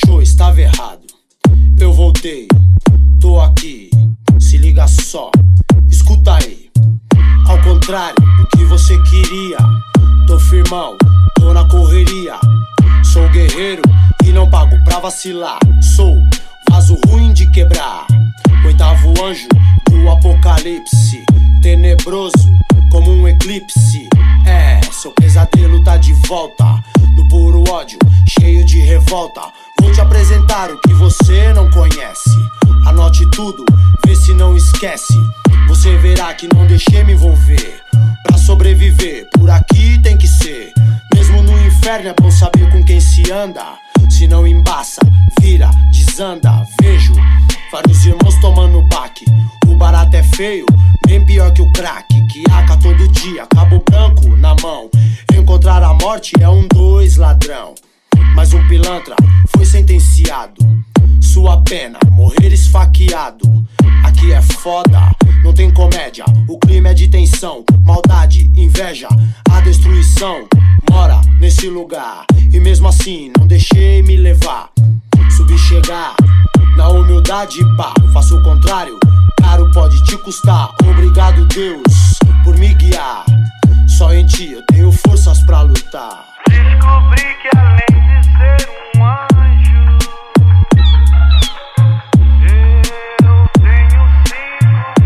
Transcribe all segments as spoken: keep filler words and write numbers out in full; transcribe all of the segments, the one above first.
achou estava errado. Eu voltei, tô aqui, se liga só, escuta aí. Ao contrário do que você queria, tô firmão, tô na correria. Sou guerreiro e não pago pra vacilar. Sou vaso ruim de quebrar, oitavo anjo do apocalipse, tenebroso como um eclipse. É, seu pesadelo tá de volta, no puro ódio, cheio de revolta. Vou te apresentar o que você não conhece. Anote tudo, vê se não esquece. Você verá que não deixei me envolver. Pra sobreviver, por aqui tem que ser. Mesmo no inferno é bom saber com quem se anda. Se não embaça, vira, desanda. Vejo vários irmãos tomando baque. O barato é feio, bem pior que o crack. Que aca todo dia, cabo branco na mão. Encontrar a morte é um dois ladrão. Mas um pilantra foi sentenciado. Sua pena, morrer esfaqueado. Aqui é foda, não tem comédia. O clima é de tensão, maldade, inveja. A destruição mora nesse lugar. E mesmo assim não deixei me levar. Subi chegar, na humildade pá. Faço o contrário, caro pode te custar. Obrigado Deus por me guiar. Só em ti eu tenho forças pra lutar. Descobri que além de ser um anjo, eu tenho cinco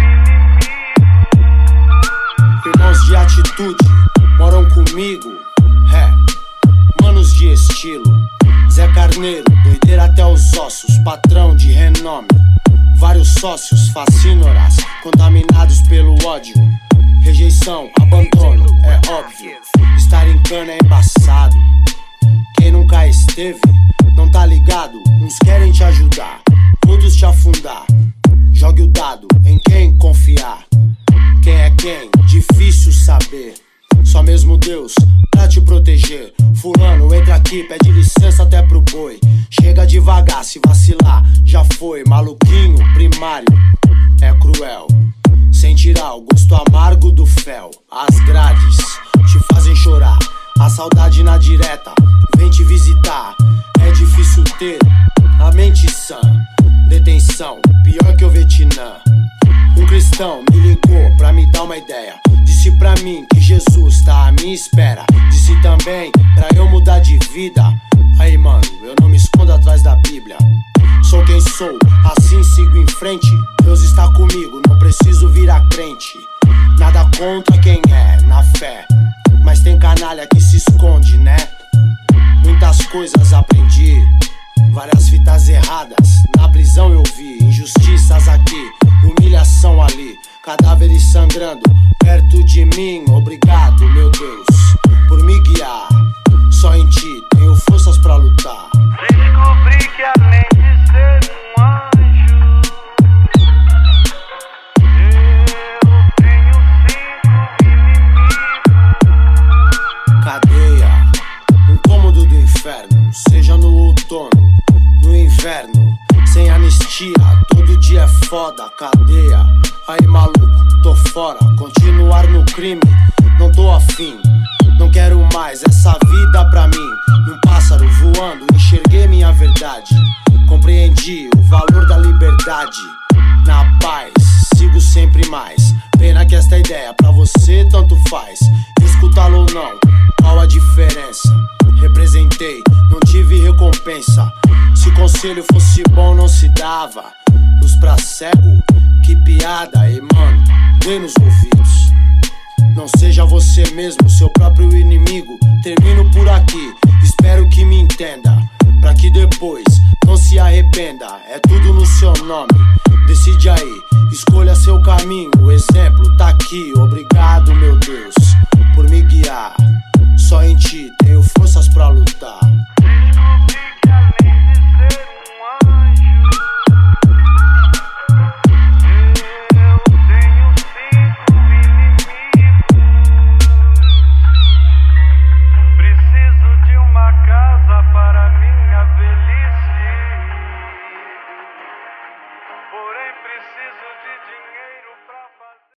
inimigos. Irmãos de atitude moram comigo. É, manos de estilo. Zé Carneiro, doideira até os ossos. Patrão de renome. Vários sócios, fascínoras, contaminados pelo ódio. Rejeição, abandono, é óbvio. Estar em cana é embaçado. Quem nunca esteve, não tá ligado. Uns querem te ajudar, outros te afundar. Jogue o dado em quem confiar. Quem é quem? Difícil saber. Só mesmo Deus pra te proteger. Fulano, entra aqui, pede licença até pro boi. Chega devagar, se vacilar, já foi. Maluquinho, primário, é cruel. Sem tirar o gosto amargo do fel. As grades te fazem chorar. A saudade na direta vem te visitar. É difícil ter a mente sã. Detenção, pior que o Vietnã. Um cristão me ligou pra me dar uma ideia. Disse pra mim que Jesus tá à minha espera. Disse também pra eu mudar de vida. Aí mano, eu não me escondo atrás da Bíblia. Sou quem sou, assim sigo em frente. Deus está comigo, não preciso virar crente. Nada contra quem é, na fé. Mas tem canalha que se esconde, né? Muitas coisas aprendi, várias fitas erradas. Na prisão eu vi injustiças aqui, humilhação ali. Cadáveres sangrando perto de mim. Obrigado, meu Deus, por me guiar. Só em ti tenho forças pra lutar. Descobri que além de ser um anjo, eu tenho cinco inimigos. Cadeia, um cômodo do inferno. Seja no outono, no inverno. Sem anistia, todo dia é foda. Cadeia, aí maluco, tô fora. Continuar no crime, não tô afim. Não quero mais essa vida pra mim. Num pássaro voando, enxerguei minha verdade. Compreendi o valor da liberdade. Na paz, sigo sempre mais. Pena que esta ideia pra você tanto faz. Escutá-lo ou não, qual a diferença? Representei, não tive recompensa. Se conselho fosse bom não se dava. Luz pra cego, que piada. E mano, dê nos ouvidos. Não seja você mesmo, seu próprio inimigo. Termino por aqui, espero que me entenda. Pra que depois não se arrependa. É tudo no seu nome, decide aí. Escolha seu caminho, o exemplo tá aqui. Obrigado, meu Deus, por me guiar. Só em ti tenho forças pra lutar.